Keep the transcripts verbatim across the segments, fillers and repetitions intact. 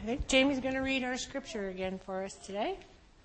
think Jamie's going to read our scripture again for us today.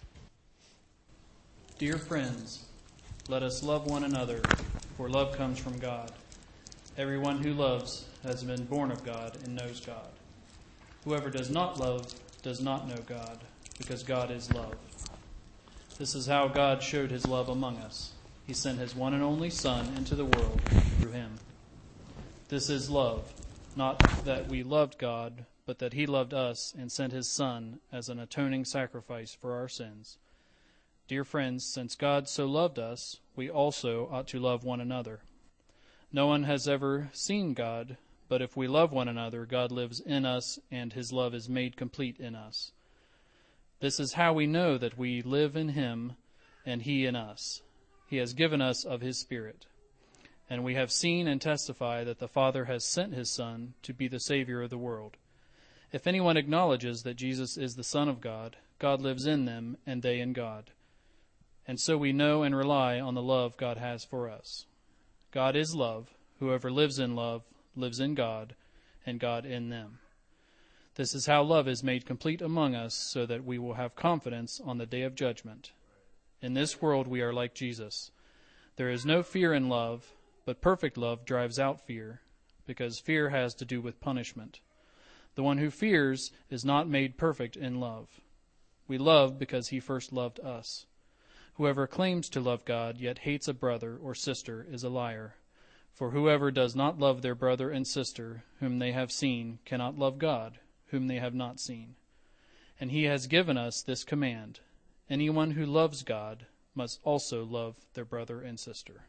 Dear friends, let us love one another, for love comes from God. Everyone who loves has been born of God and knows God. Whoever does not love does not know God, because God is love. This is how God showed his love among us. He sent his one and only Son into the world through him. This is love, not that we loved God, but that he loved us and sent his Son as an atoning sacrifice for our sins. Dear friends, since God so loved us, we also ought to love one another. No one has ever seen God, but if we love one another, God lives in us, and his love is made complete in us. This is how we know that we live in him and he in us. He has given us of his Spirit. And we have seen and testify that the Father has sent his Son to be the Savior of the world. If anyone acknowledges that Jesus is the Son of God, God lives in them and they in God. And so we know and rely on the love God has for us. God is love. Whoever lives in love lives in God, and God in them. This is how love is made complete among us, so that we will have confidence on the day of judgment. In this world we are like Jesus. There is no fear in love, but perfect love drives out fear, because fear has to do with punishment. The one who fears is not made perfect in love. We love because he first loved us. Whoever claims to love God, yet hates a brother or sister, is a liar. For whoever does not love their brother and sister, whom they have seen, cannot love God, whom they have not seen. And he has given us this command: anyone who loves God must also love their brother and sister.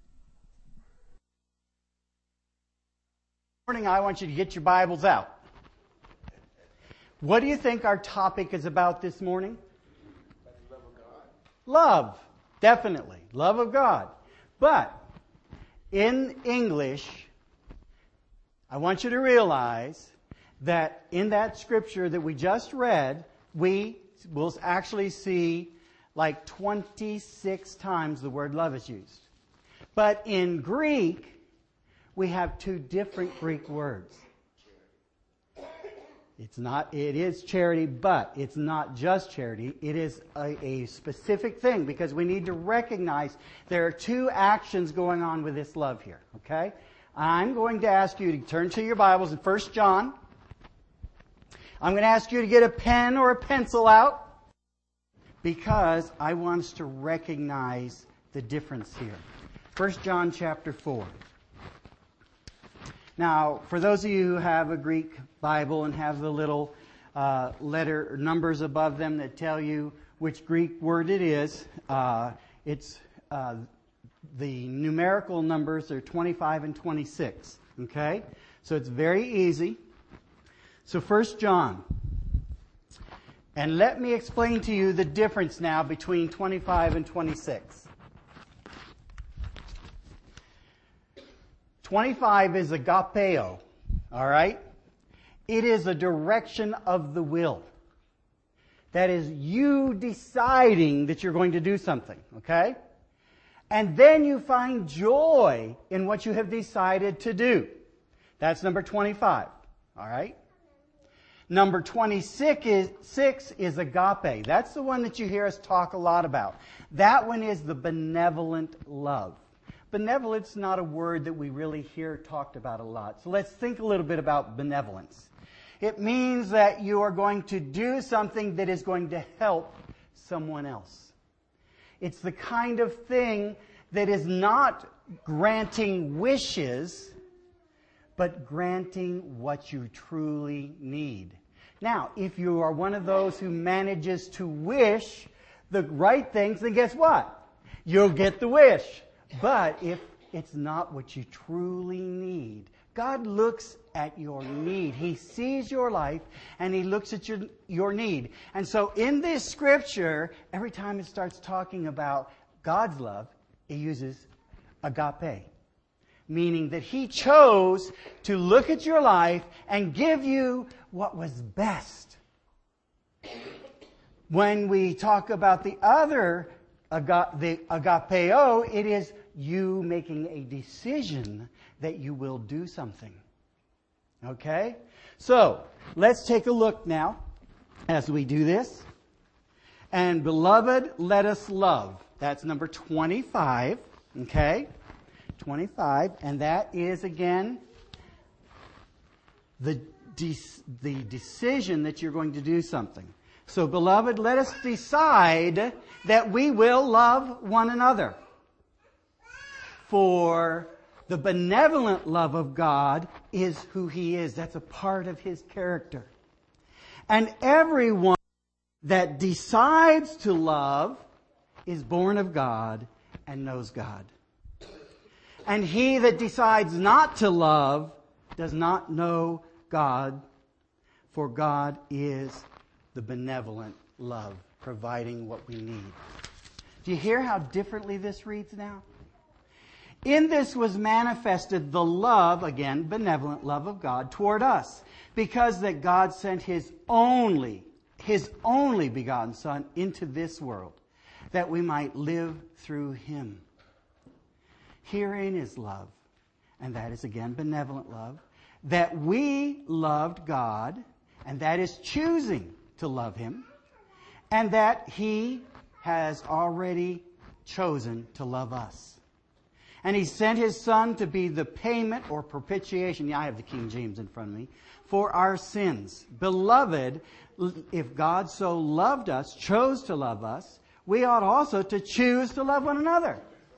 Morning, I want you to get your Bibles out. What do you think our topic is about this morning? Love of God. Love, definitely. Love of God. But in English, I want you to realize that in that scripture that we just read, we will actually see like twenty-six times the word love is used. But in Greek, we have two different Greek words. It's not, it is charity, but it's not just charity. It is a, a specific thing, because we need to recognize there are two actions going on with this love here, okay? I'm going to ask you to turn to your Bibles in First John. I'm going to ask you to get a pen or a pencil out, because I want us to recognize the difference here. First John chapter four. Now, for those of you who have a Greek Bible and have the little uh, letter numbers above them that tell you which Greek word it is, uh, it's uh, the numerical numbers are twenty-five and twenty-six. Okay, so it's very easy. So First John, and let me explain to you the difference now between twenty-five and twenty-six. twenty-five is agapeo, all right? It is a direction of the will. That is you deciding that you're going to do something, okay? And then you find joy in what you have decided to do. That's number twenty-five, all right? Number twenty-six is, six is agape. That's the one that you hear us talk a lot about. That one is the benevolent love. Benevolence is not a word that we really hear talked about a lot. So let's think a little bit about benevolence. It means that you are going to do something that is going to help someone else. It's the kind of thing that is not granting wishes, but granting what you truly need. Now, if you are one of those who manages to wish the right things, then guess what? You'll get the wish. But if it's not what you truly need, God looks at your need. He sees your life and He looks at your, your need. And so in this scripture, every time it starts talking about God's love, it uses agape. Meaning that He chose to look at your life and give you what was best. When we talk about the other, the agapeo, it is you making a decision that you will do something. Okay? So, let's take a look now as we do this. And beloved, let us love. That's number twenty-five. Okay? twenty-five. And that is, again, the, de- the decision that you're going to do something. So, beloved, let us decide that we will love one another. For the benevolent love of God is who He is. That's a part of His character. And everyone that decides to love is born of God and knows God. And he that decides not to love does not know God, for God is the benevolent love, providing what we need. Do you hear how differently this reads now? In this was manifested the love, again, benevolent love of God toward us, because that God sent His only, His only begotten Son into this world, that we might live through Him. Herein is love, and that is again benevolent love, that we loved God, and that is choosing to love Him, and that He has already chosen to love us. And He sent His Son to be the payment or propitiation, yeah, I have the King James in front of me, for our sins. Beloved, if God so loved us, chose to love us, we ought also to choose to love one another.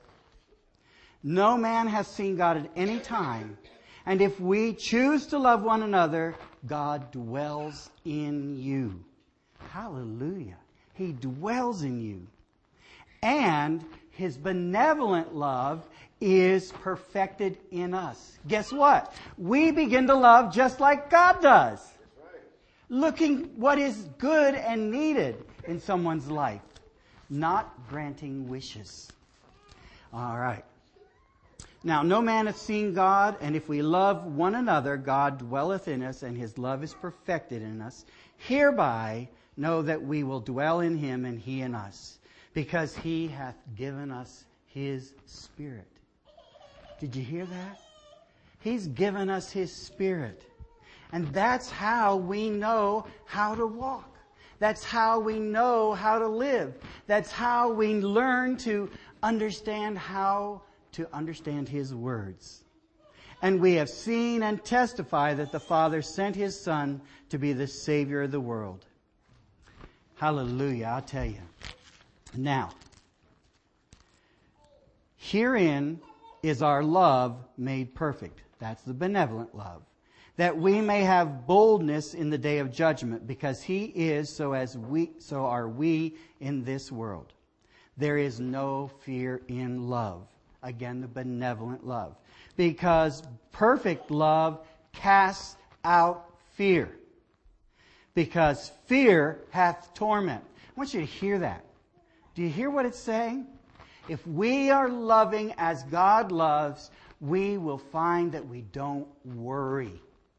No man has seen God at any time, and if we choose to love one another, God dwells in you. Hallelujah. He dwells in you. And His benevolent love is perfected in us. Guess what? We begin to love just like God does. Looking what is good and needed in someone's life, not granting wishes. All right. Now, no man hath seen God, and if we love one another, God dwelleth in us, and His love is perfected in us. Hereby know that we will dwell in Him, and He in us, because He hath given us His Spirit. Did you hear that? He's given us His Spirit. And that's how we know how to walk. That's how we know how to live. That's how we learn to understand how to understand His words. And we have seen and testify that the Father sent His Son to be the Savior of the world. Hallelujah, I'll tell you. Now, herein is our love made perfect. That's the benevolent love. That we may have boldness in the day of judgment, because He is, so as we, so are we in this world. There is no fear in love. Again, the benevolent love. Because perfect love casts out fear. Because fear hath torment. I want you to hear that. Do you hear what it's saying? If we are loving as God loves, we will find that we don't worry.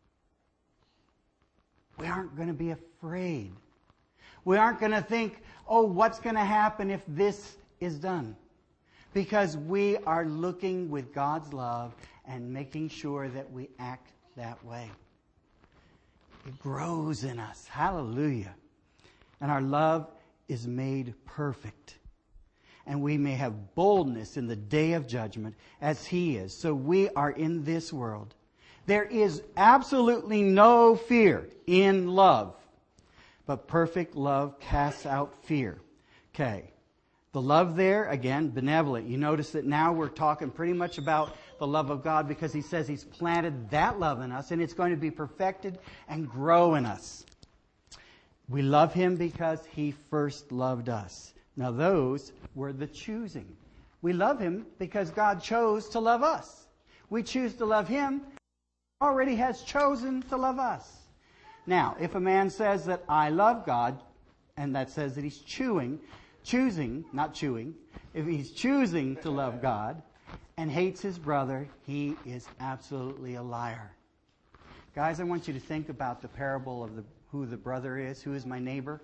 We aren't going to be afraid. We aren't going to think, oh, what's going to happen if this is done? Because we are looking with God's love and making sure that we act that way. It grows in us. Hallelujah. And our love is made perfect. And we may have boldness in the day of judgment as He is. So we are in this world. There is absolutely no fear in love. But perfect love casts out fear. Okay. The love there, again, benevolent. You notice that now we're talking pretty much about the love of God, because He says He's planted that love in us, and it's going to be perfected and grow in us. We love Him because He first loved us. Now those were the choosing. We love Him because God chose to love us. We choose to love Him. He already has chosen to love us. Now, if a man says that I love God, and that says that he's chewing, choosing, not chewing, if he's choosing to love God and hates his brother, he is absolutely a liar. Guys, I want you to think about the parable of the, who the brother is. Who is my neighbor?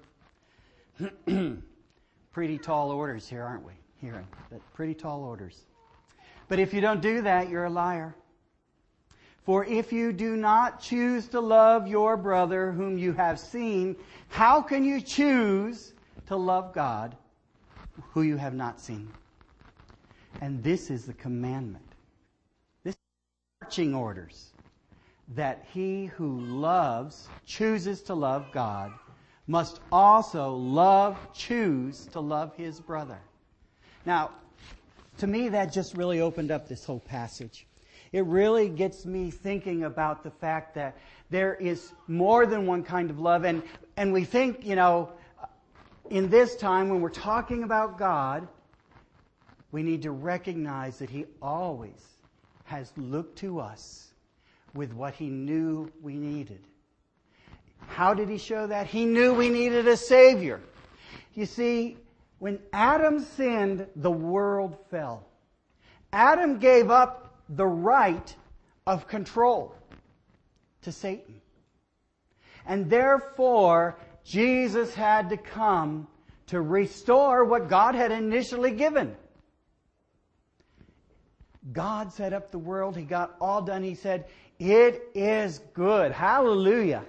Pretty tall orders here, aren't we? Here, pretty tall orders. But if you don't do that, you're a liar. For if you do not choose to love your brother whom you have seen, how can you choose to love God who you have not seen? And this is the commandment. This is marching orders. That he who loves, chooses to love God, must also love, choose to love his brother. Now, to me that just really opened up this whole passage. It really gets me thinking about the fact that there is more than one kind of love. And, and we think, you know, in this time when we're talking about God, we need to recognize that He always has looked to us with what He knew we needed. How did He show that? He knew we needed a Savior. You see, when Adam sinned, the world fell. Adam gave up the right of control to Satan. And therefore, Jesus had to come to restore what God had initially given. God set up the world. He got all done. He said, "It is good." Hallelujah.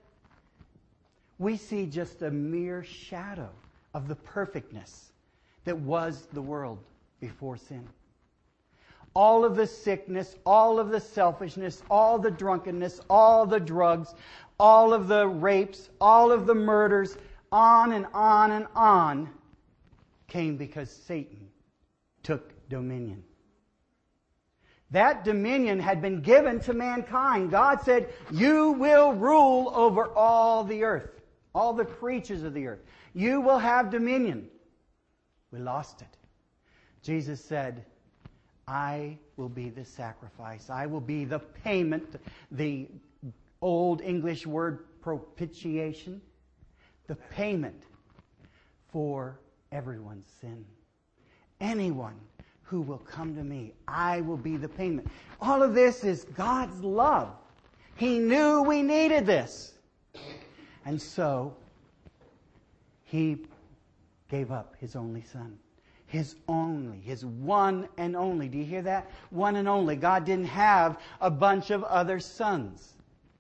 We see just a mere shadow of the perfectness that was the world before sin. All of the sickness, all of the selfishness, all the drunkenness, all the drugs, all of the rapes, all of the murders, on and on and on, came because Satan took dominion. That dominion had been given to mankind. God said, "You will rule over all the earth, all the creatures of the earth. You will have dominion." We lost it. Jesus said, "I will be the sacrifice. I will be the payment," the old English word propitiation, the payment for everyone's sin. Anyone who will come to me, I will be the payment. All of this is God's love. He knew we needed this. And so, He gave up His only Son. His only, His one and only. Do you hear that? One and only. God didn't have a bunch of other sons.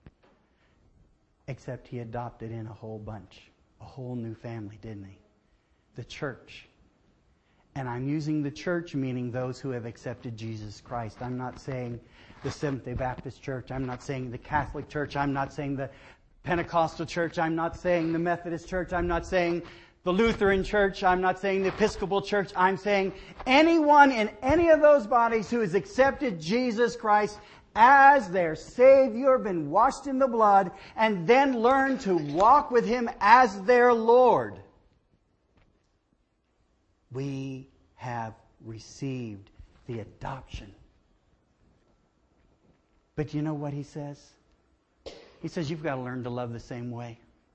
Except He adopted in a whole bunch. A whole new family, didn't He? The church. And I'm using the church meaning those who have accepted Jesus Christ. I'm not saying the Seventh-day Baptist Church. I'm not saying the Catholic Church. I'm not saying the Pentecostal Church. I'm not saying the Methodist Church. I'm not saying the Lutheran Church. I'm not saying the Episcopal Church. I'm saying anyone in any of those bodies who has accepted Jesus Christ as their Savior, been washed in the blood, and then learned to walk with Him as their Lord. We have received the adoption. But you know what He says? He says you've got to learn to love the same way.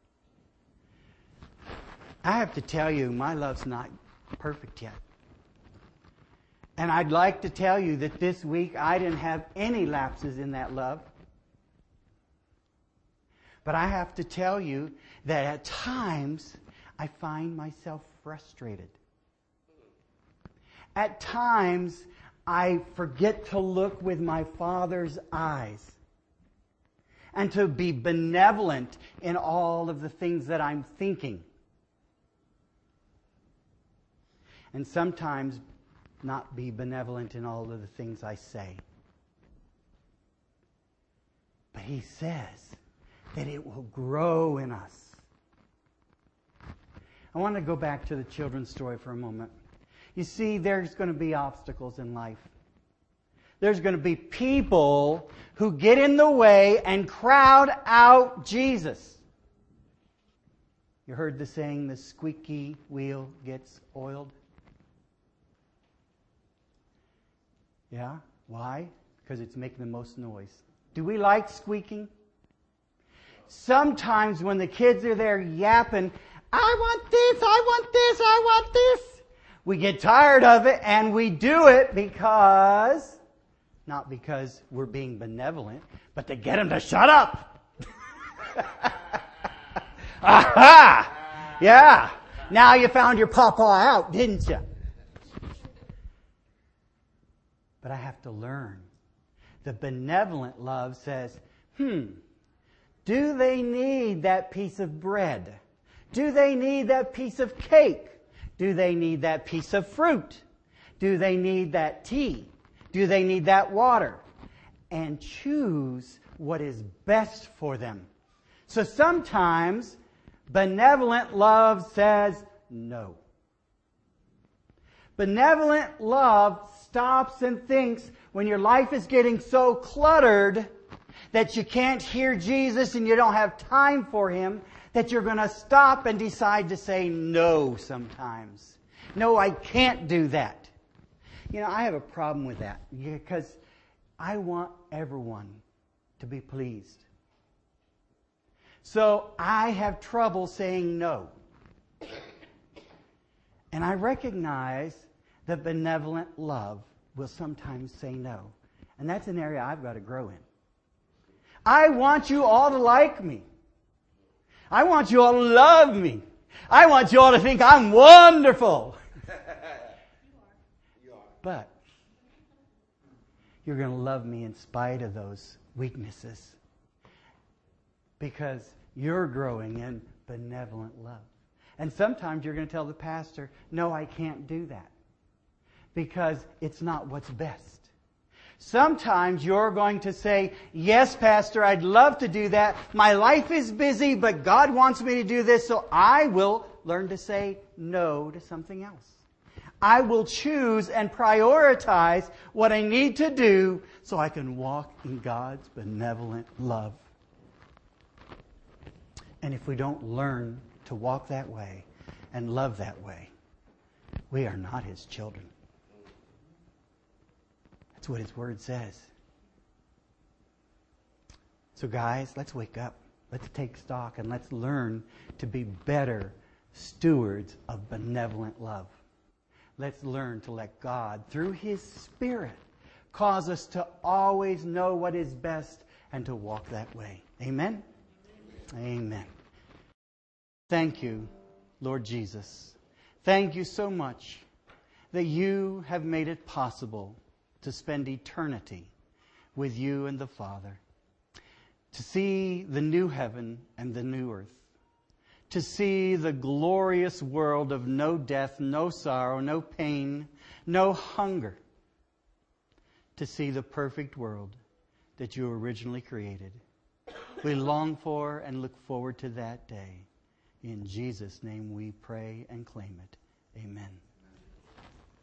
I have to tell you, my love's not perfect yet. And I'd like to tell you that this week I didn't have any lapses in that love. But I have to tell you that at times I find myself frustrated. At times I forget to look with my Father's eyes and to be benevolent in all of the things that I'm thinking. And sometimes not be benevolent in all of the things I say. But He says that it will grow in us. I want to go back to the children's story for a moment. You see, there's going to be obstacles in life. There's going to be people who get in the way and crowd out Jesus. You heard the saying, the squeaky wheel gets oiled? Yeah? Why? Because it's making the most noise. Do we like squeaking? Sometimes when the kids are there yapping, "I want this, I want this, I want this," we get tired of it and we do it because, not because we're being benevolent, but to get them to shut up. Aha! Yeah. Now you found your pawpaw out, didn't you? But I have to learn The benevolent love says, hmm, do they need that piece of bread? Do they need that piece of cake? Do they need that piece of fruit? Do they need that tea? Do they need that water? And choose what is best for them. So sometimes benevolent love says no. Benevolent love stops and thinks when your life is getting so cluttered that you can't hear Jesus and you don't have time for Him, that you're going to stop and decide to say no sometimes. No, I can't do that. You know, I have a problem with that because I want everyone to be pleased. So I have trouble saying no. And I recognize that benevolent love will sometimes say no. And that's an area I've got to grow in. I want you all to like me. I want you all to love me. I want you all to think I'm wonderful. But you're going to love me in spite of those weaknesses because you're growing in benevolent love. And sometimes you're going to tell the pastor, no, I can't do that because it's not what's best. Sometimes you're going to say, yes, Pastor, I'd love to do that. My life is busy, but God wants me to do this, so I will learn to say no to something else. I will choose and prioritize what I need to do so I can walk in God's benevolent love. And if we don't learn to walk that way and love that way, we are not His children. That's what His Word says. So guys, let's wake up. Let's take stock and let's learn to be better stewards of benevolent love. Let's learn to let God, through His Spirit, cause us to always know what is best and to walk that way. Amen? Amen. Thank you, Lord Jesus. Thank you so much that you have made it possible to spend eternity with you and the Father, to see the new heaven and the new earth, to see the glorious world of no death, no sorrow, no pain, no hunger, to see the perfect world that you originally created. We long for and look forward to that day. In Jesus' name we pray and claim it. Amen.